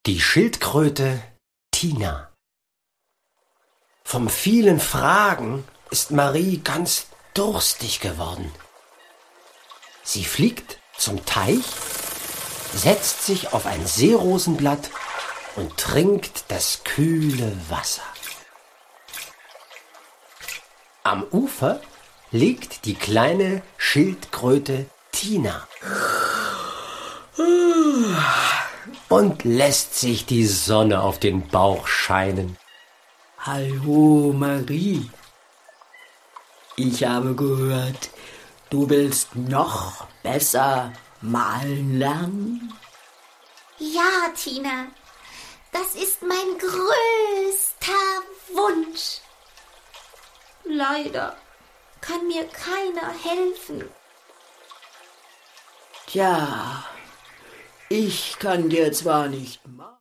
Die Schildkröte Tina. Vom vielen Fragen ist Marie ganz durstig geworden. Sie fliegt zum Teich, setzt sich auf ein Seerosenblatt und trinkt das kühle Wasser. Am Ufer liegt die kleine Schildkröte Tina und lässt sich die Sonne auf den Bauch scheinen. Hallo Marie, ich habe gehört, du willst noch besser malen lernen? Ja, Tina, das ist mein größter Wunsch. Leider kann mir keiner helfen. Tja, ich kann dir zwar nicht malen.